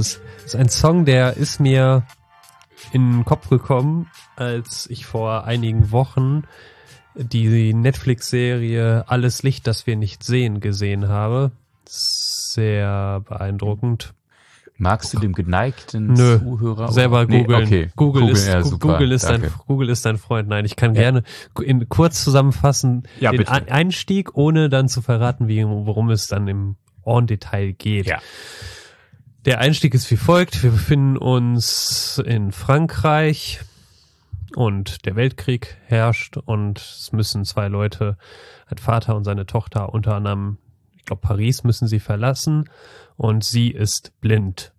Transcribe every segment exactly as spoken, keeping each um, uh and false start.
ist, ist ein Song, der ist mir in den Kopf gekommen, als ich vor einigen Wochen die Netflix-Serie Alles Licht, das wir nicht sehen, gesehen habe. Sehr beeindruckend. Magst du dem geneigten Nö, Zuhörer? selber nee, googeln. Okay. Google, Google, ist, ja, super, Google, ist dein, danke. Google ist dein Freund. Nein, ich kann Ja. gerne in, kurz zusammenfassen Ja, den bitte. Einstieg, ohne dann zu verraten, wie, worum es dann im En-Detail geht. Ja. Der Einstieg ist wie folgt. Wir befinden uns in Frankreich und der Weltkrieg herrscht und es müssen zwei Leute, ein Vater und seine Tochter, unter anderem, ich glaube Paris müssen sie verlassen und sie ist blind.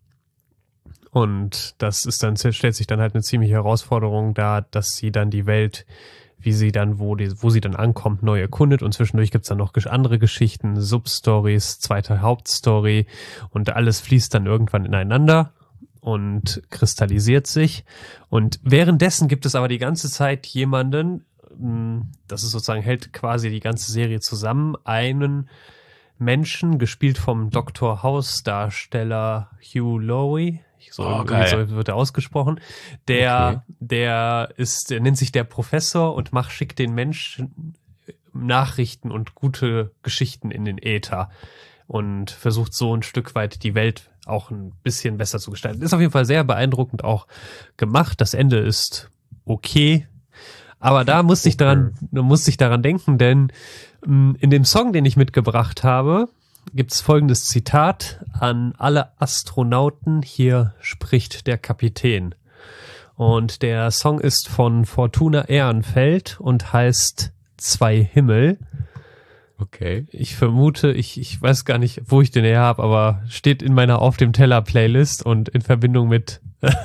Und das ist dann, stellt sich dann halt eine ziemliche Herausforderung dar, dass sie dann die Welt, wie sie dann, wo die, wo sie dann ankommt, neu erkundet. Und zwischendurch gibt's dann noch andere Geschichten, Substories, zweite Hauptstory und alles fließt dann irgendwann ineinander und kristallisiert sich. Und währenddessen gibt es aber die ganze Zeit jemanden, das ist sozusagen, hält quasi die ganze Serie zusammen, einen Menschen, gespielt vom Doktor House-Darsteller Hugh Laurie. So, Oh, geil. so wird er ausgesprochen. Der, Okay. der ist, der nennt sich der Professor und macht, schickt den Menschen Nachrichten und gute Geschichten in den Äther und versucht so ein Stück weit die Welt auch ein bisschen besser zu gestalten. Ist auf jeden Fall sehr beeindruckend auch gemacht. Das Ende ist okay. Aber da musste ich daran, da musste ich daran denken, denn mh, in dem Song, den ich mitgebracht habe, gibt's folgendes Zitat: An alle Astronauten, hier spricht der Kapitän. Und der Song ist von Fortuna Ehrenfeld und heißt Zwei Himmel. Okay. Ich vermute, ich, ich weiß gar nicht, wo ich den her habe, aber steht in meiner Auf dem Teller Playlist und in Verbindung mit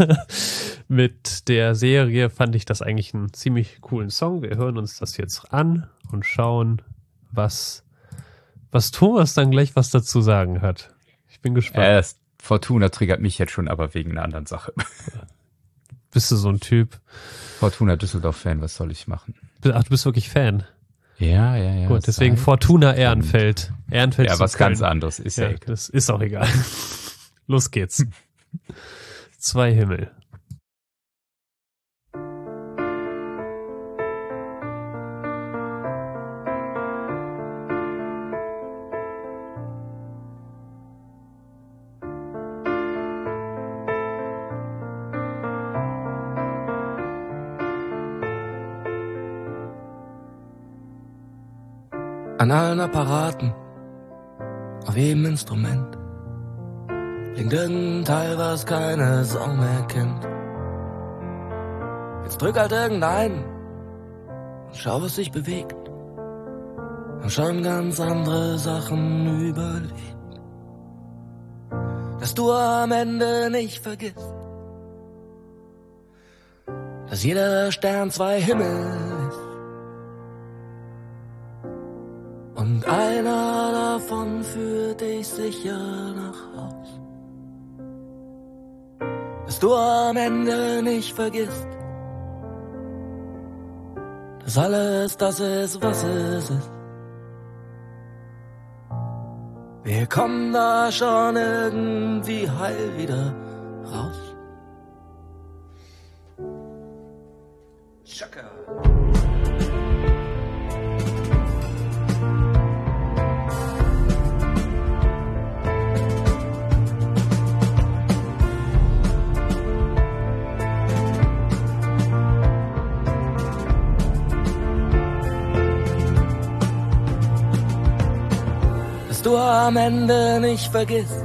mit der Serie fand ich das eigentlich einen ziemlich coolen Song. Wir hören uns das jetzt an und schauen, was was Thomas dann gleich was dazu sagen hat. Ich bin gespannt. Äh, das Fortuna triggert mich jetzt schon, aber wegen einer anderen Sache. Bist du so ein Typ? Fortuna Düsseldorf-Fan, was soll ich machen? Ach, du bist wirklich Fan. Ja, ja, ja. Gut, deswegen sei- Fortuna Ehrenfeld. Ehrenfeld Ja, zu was Köln. ganz anderes. Ist ja, Ja, egal. das ist auch egal. Los geht's. Zwei Himmel. An allen Apparaten, auf jedem Instrument klingt irgendein Teil, was keine Sau mehr kennt. Jetzt drück halt irgendeinen und schau, was sich bewegt. Und schon ganz andere Sachen überlegt. Dass du am Ende nicht vergisst, dass jeder Stern zwei Himmel ist. Und einer davon führt dich sicher nach Haus. Dass du am Ende nicht vergisst, dass alles das ist, was es ist. Wir kommen da schon irgendwie heil wieder raus. Schaka. Du am Ende nicht vergisst,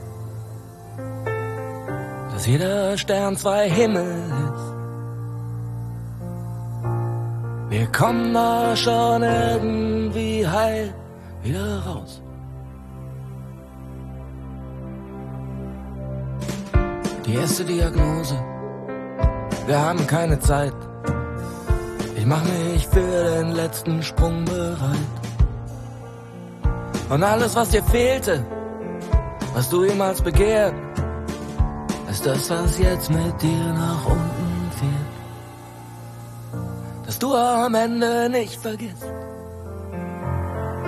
dass jeder Stern zwei Himmel ist. Wir kommen da schon irgendwie heil wieder raus. Die erste Diagnose: wir haben keine Zeit. Ich mach mich für den letzten Sprung bereit. Und alles, was dir fehlte, was du jemals begehrt, ist das, was jetzt mit dir nach unten fährt. Dass du am Ende nicht vergisst,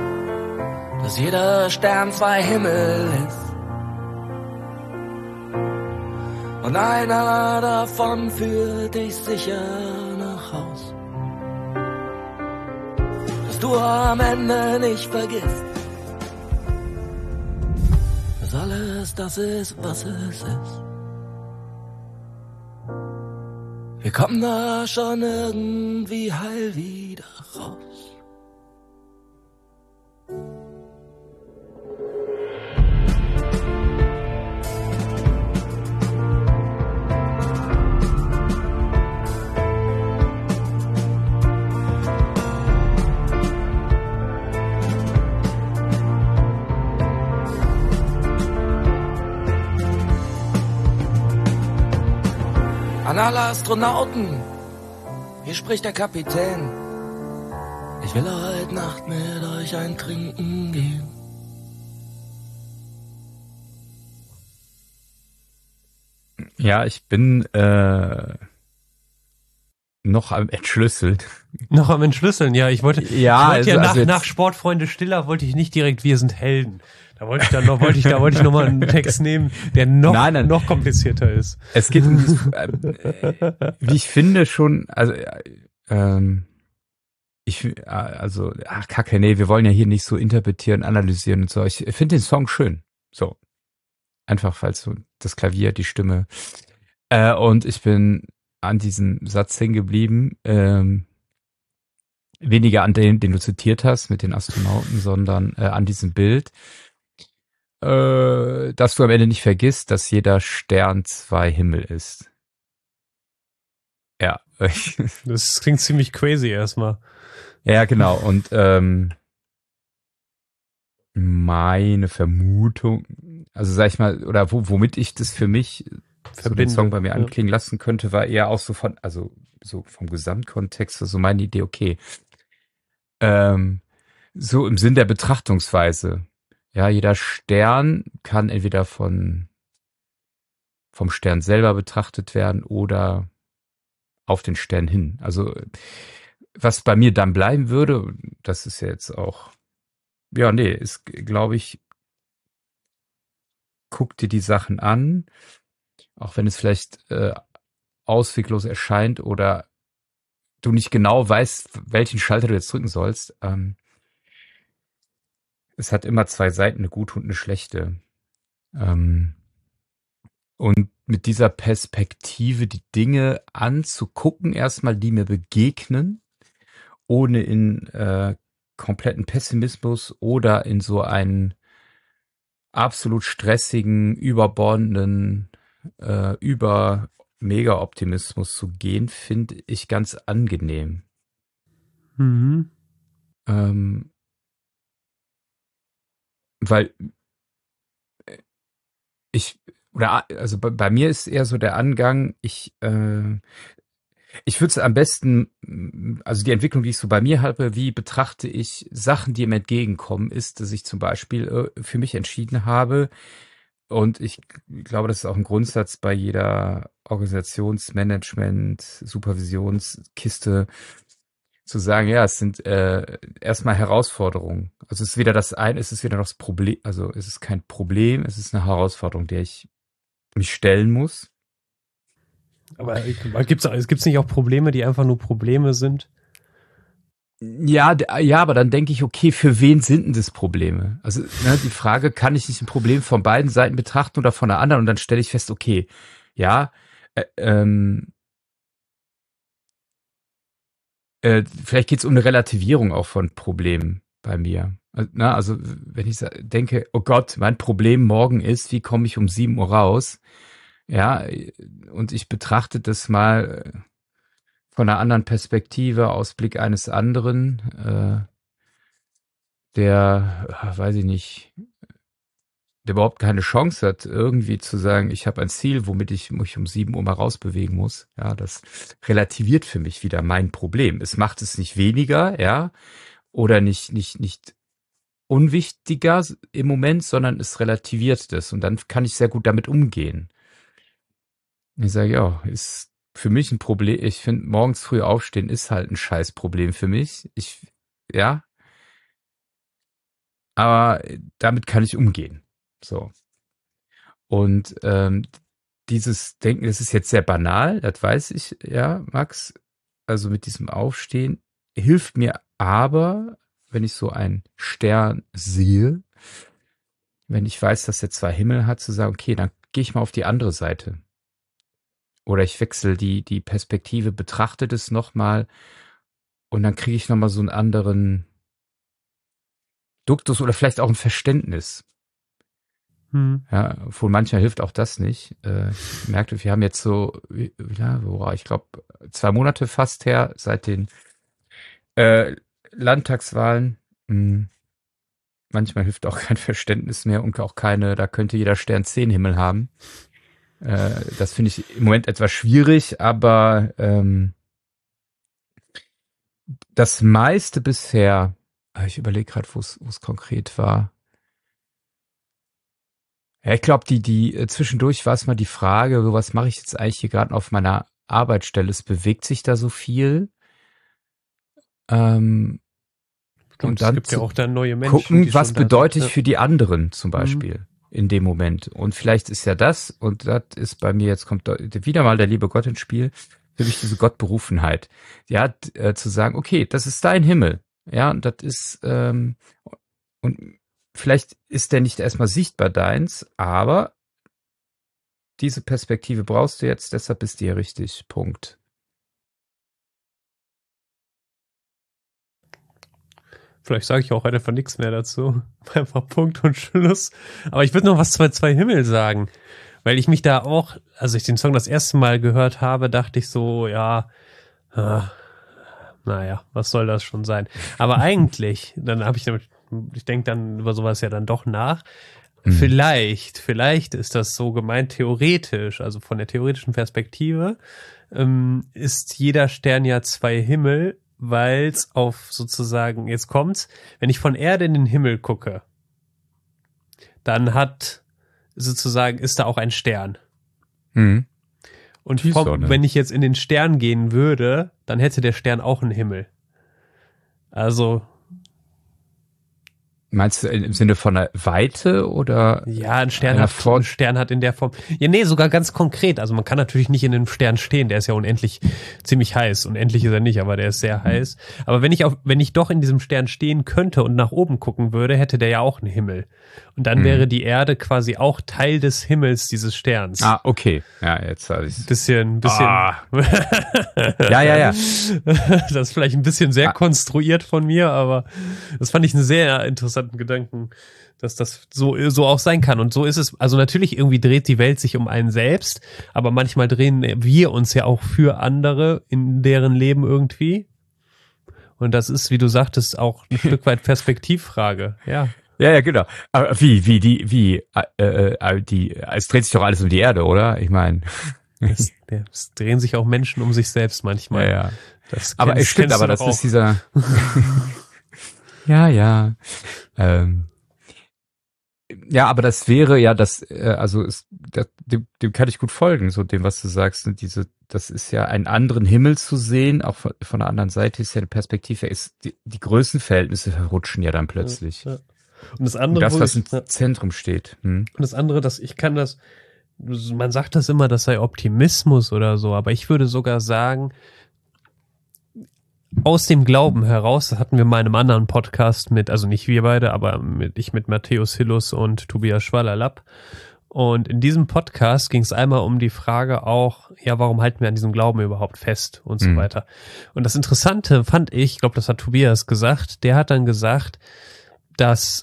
dass jeder Stern zwei Himmel ist. und einer davon führt dich sicher nach Haus. Dass du am Ende nicht vergisst, dass alles das ist, was es ist. Wir kommen da schon irgendwie heil wieder raus. An alle Astronauten, hier spricht der Kapitän. Ich will heute Nacht mit euch ein Trinken gehen. Ja, ich bin äh, noch am Entschlüsseln. Noch am Entschlüsseln, ja. Ich wollte Ja, ich wollte ja also- nach, also jetzt- nach Sportfreunde Stiller wollte ich nicht direkt Wir sind Helden. Da wollte ich dann noch, wollte ich, da wollte ich noch mal einen Text nehmen, der noch, Nein, nein. noch komplizierter ist. Es geht um dieses, äh, wie ich finde schon, also äh, ähm, ich äh, also ach Kacke, nee, wir wollen ja hier nicht so interpretieren, analysieren und so. Ich finde den Song schön, so einfach falls so das Klavier, die Stimme äh, und ich bin an diesem Satz hängen geblieben, ähm, weniger an den, den du zitiert hast mit den Astronauten, sondern äh, an diesem Bild. Äh, dass du am Ende nicht vergisst, dass jeder Stern zwei Himmel ist. Ja, Das klingt ziemlich crazy erstmal. ja genau. Und ähm, meine Vermutung, also sag ich mal, oder wo, womit ich das für mich so den Verbinde, Song bei mir ja. anklingen lassen könnte, war eher auch so von, also so vom Gesamtkontext, so meine Idee, okay. Ähm, so im Sinn der Betrachtungsweise. Ja, jeder Stern kann entweder von vom Stern selber betrachtet werden oder auf den Stern hin. Also was bei mir dann bleiben würde, das ist ja jetzt auch, ja, nee, ist, glaube ich, guck dir die Sachen an, auch wenn es vielleicht äh, ausweglos erscheint oder du nicht genau weißt, welchen Schalter du jetzt drücken sollst. Ähm, es hat immer zwei Seiten, eine gute und eine schlechte. Ähm, und mit dieser Perspektive die Dinge anzugucken, erstmal, die mir begegnen, ohne in äh, kompletten Pessimismus oder in so einen absolut stressigen, überbordenden, äh, über Mega-Optimismus zu gehen, finde ich ganz angenehm. Mhm. Ähm, weil ich, oder also bei, bei mir ist eher so der Angang, ich, äh, ich würde es am besten, also die Entwicklung, die ich so bei mir habe, wie betrachte ich Sachen, die mir entgegenkommen, ist, dass ich zum Beispiel äh, für mich entschieden habe, und ich glaube, das ist auch ein Grundsatz bei jeder Organisationsmanagement, Supervisionskiste, zu sagen, ja, es sind äh, erstmal Herausforderungen. Also es ist wieder das eine, es ist wieder noch das Problem, also es ist kein Problem, es ist eine Herausforderung, der ich mich stellen muss. Aber gibt's, gibt's nicht auch Probleme, die einfach nur Probleme sind? Ja, d- ja, aber dann denke ich, okay, für wen sind denn das Probleme? Also ne, die Frage, kann ich nicht ein Problem von beiden Seiten betrachten oder von der anderen? Und dann stelle ich fest, okay, ja, äh, ähm, äh, vielleicht geht es um eine Relativierung auch von Problemen bei mir. Also, na, also wenn ich sa- denke, oh Gott, mein Problem morgen ist, wie komme ich um sieben Uhr raus? Ja, äh, und ich betrachte das mal äh, von einer anderen Perspektive, aus Blick eines anderen, äh, der, äh, weiß ich nicht, der überhaupt keine Chance hat, irgendwie zu sagen, ich habe ein Ziel, womit ich mich um sieben Uhr mal rausbewegen muss. Ja, das relativiert für mich wieder mein Problem. Es macht es nicht weniger, ja, oder nicht, nicht, nicht unwichtiger im Moment, sondern es relativiert das. Und dann kann ich sehr gut damit umgehen. Ich sage, ja, ist für mich ein Problem. Ich finde, morgens früh aufstehen ist halt ein Scheißproblem für mich. Ich, ja, aber damit kann ich umgehen. So. Und ähm, dieses Denken, das ist jetzt sehr banal, das weiß ich, ja, Max, also mit diesem Aufstehen, hilft mir aber, wenn ich so einen Stern sehe, wenn ich weiß, dass er zwei Himmel hat, zu sagen, okay, dann gehe ich mal auf die andere Seite. Oder ich wechsle die, die Perspektive, betrachte das nochmal und dann kriege ich nochmal so einen anderen Duktus oder vielleicht auch ein Verständnis. Hm. Ja, obwohl manchmal hilft auch das nicht. Äh, ich merkte, wir haben jetzt so, ja, wo, ich glaube, zwei Monate fast her seit den äh, Landtagswahlen. Hm. Manchmal hilft auch kein Verständnis mehr und auch keine, da könnte jeder Stern zehn Himmel haben. Äh, das finde ich im Moment etwas schwierig, aber ähm, das meiste bisher, ich überlege gerade, wo es konkret war. Ja, ich glaube, die, die äh, zwischendurch war es mal die Frage, so, was mache ich jetzt eigentlich hier gerade auf meiner Arbeitsstelle? Es bewegt sich da so viel. Ähm, Stimmt, und dann es gibt ja auch dann neue Menschen. Gucken, die was schon da bedeutet sind, ich ja. für die anderen zum Mhm. Beispiel in dem Moment. Und vielleicht ist ja das, und das ist bei mir, jetzt kommt da wieder mal der liebe Gott ins Spiel, für mich diese Gottberufenheit. Ja, d- äh, zu sagen, okay, das ist dein Himmel. Ja, und das ist, ähm, und vielleicht ist der nicht erstmal sichtbar deins, aber diese Perspektive brauchst du jetzt, deshalb bist du hier richtig. Punkt. Vielleicht sage ich auch einfach nichts mehr dazu. Einfach Punkt und Schluss. Aber ich würde noch was zu zwei Himmel sagen. Weil ich mich da auch, als ich den Song das erste Mal gehört habe, dachte ich so, ja, ah, naja, was soll das schon sein? Aber eigentlich, dann habe ich damit, ich denke dann über sowas ja dann doch nach. Mhm. Vielleicht, vielleicht ist das so gemeint theoretisch, also von der theoretischen Perspektive, ähm, ist jeder Stern ja zwei Himmel, weil es auf sozusagen, jetzt kommt's, wenn ich von Erde in den Himmel gucke, dann hat sozusagen, ist da auch ein Stern. Mhm. Und Die vom, Sonne. wenn ich jetzt in den Stern gehen würde, dann hätte der Stern auch einen Himmel. Also, Meinst du im Sinne von der Weite oder? ja, ein Stern, Einer hat, Vor- ein Stern hat in der Form, ja, nee, sogar ganz konkret. Also man kann natürlich nicht in einem Stern stehen, der ist ja unendlich ziemlich heiß. Unendlich ist er nicht, aber der ist sehr heiß. Aber wenn ich auf, wenn ich doch in diesem Stern stehen könnte und nach oben gucken würde, hätte der ja auch einen Himmel. Und dann Mhm. wäre die Erde quasi auch Teil des Himmels dieses Sterns. Ah, okay. Ja, jetzt habe ich's. Bisschen, bisschen. Ah. Ja, ja, ja. Das ist vielleicht ein bisschen sehr Ah. konstruiert von mir, aber das fand ich einen sehr interessanten Gedanken, dass das so, so auch sein kann. Und so ist es, also natürlich irgendwie dreht die Welt sich um einen selbst, aber manchmal drehen wir uns ja auch für andere in deren Leben irgendwie. Und das ist, wie du sagtest, auch ein Stück weit Perspektivfrage, ja. Ja, ja, genau. Aber wie, wie, die, wie, äh, äh, die, es dreht sich doch alles um die Erde, oder? Ich meine. Es, es drehen sich auch Menschen um sich selbst manchmal. Ja, ja. Das Aber kennst- es stimmt, kennst du aber doch das ist auch. dieser. Ja, ja. Ähm, ja, aber das wäre ja das, äh, also es, das, dem, dem kann ich gut folgen, so dem, was du sagst. Und diese, das ist ja einen anderen Himmel zu sehen, auch von, von der anderen Seite ist ja eine Perspektive, ist die, die Größenverhältnisse verrutschen ja dann plötzlich. Ja. Und das Und andere, das, wo was ich, im ja. Zentrum steht. Hm? Und das andere, dass ich kann das, man sagt das immer, das sei Optimismus oder so, aber ich würde sogar sagen, aus dem Glauben heraus, das hatten wir mal in einem anderen Podcast mit, also nicht wir beide, aber mit, ich mit Matthäus Hillus und Tobias Schwalalap. Und in diesem Podcast ging es einmal um die Frage auch, ja, warum halten wir an diesem Glauben überhaupt fest und so Mhm. weiter. Und das Interessante fand ich, ich glaube, das hat Tobias gesagt, der hat dann gesagt, dass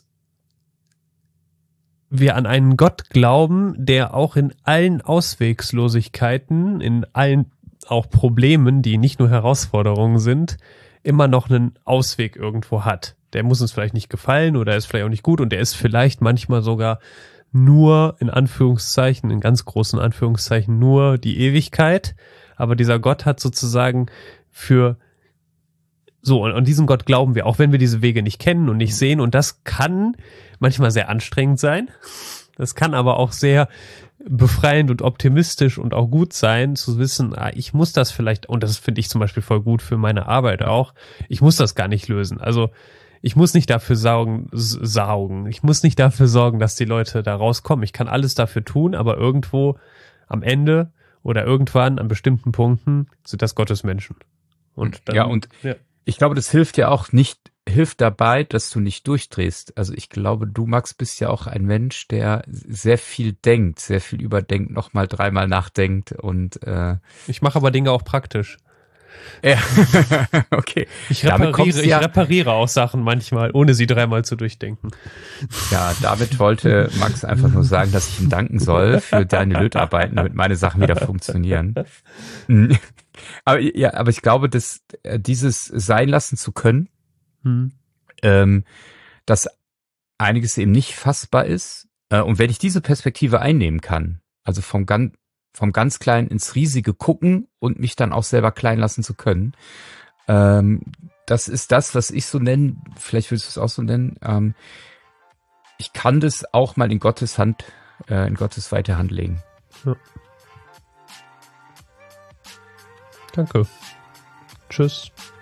wir an einen Gott glauben, der auch in allen Auswegslosigkeiten, in allen auch Problemen, die nicht nur Herausforderungen sind, immer noch einen Ausweg irgendwo hat. Der muss uns vielleicht nicht gefallen oder ist vielleicht auch nicht gut und der ist vielleicht manchmal sogar nur in Anführungszeichen, in ganz großen Anführungszeichen nur die Ewigkeit, aber dieser Gott hat sozusagen für so, und an diesen Gott glauben wir, auch wenn wir diese Wege nicht kennen und nicht sehen. Und das kann manchmal sehr anstrengend sein. Das kann aber auch sehr befreiend und optimistisch und auch gut sein, zu wissen, ah, ich muss das vielleicht, und das finde ich zum Beispiel voll gut für meine Arbeit auch, ich muss das gar nicht lösen. Also ich muss nicht dafür saugen, s- saugen. Ich muss nicht dafür sorgen, dass die Leute da rauskommen. Ich kann alles dafür tun, aber irgendwo am Ende oder irgendwann an bestimmten Punkten sind das Gottes Menschen. Und dann, ja, und ja. Ich glaube, das hilft ja auch nicht, hilft dabei, dass du nicht durchdrehst. Also ich glaube, du, Max, bist ja auch ein Mensch, der sehr viel denkt, sehr viel überdenkt, nochmal dreimal nachdenkt und äh, ich mache aber Dinge auch praktisch. Ja, okay. Ich repariere, ich ja, repariere auch Sachen manchmal, ohne sie dreimal zu durchdenken. Ja, damit wollte Max einfach nur sagen, dass ich ihm danken soll für deine Lötarbeiten, damit meine Sachen wieder funktionieren. Aber ja, aber ich glaube, dass dieses sein lassen zu können, hm. ähm, dass einiges eben nicht fassbar ist. Äh, und wenn ich diese Perspektive einnehmen kann, also vom ganz vom ganz Kleinen ins Riesige gucken und mich dann auch selber klein lassen zu können. Ähm, das ist das, was ich so nenne, vielleicht würdest du es auch so nennen, ähm, ich kann das auch mal in Gottes Hand, äh, in Gottes weite Hand legen. Ja. Danke. Tschüss.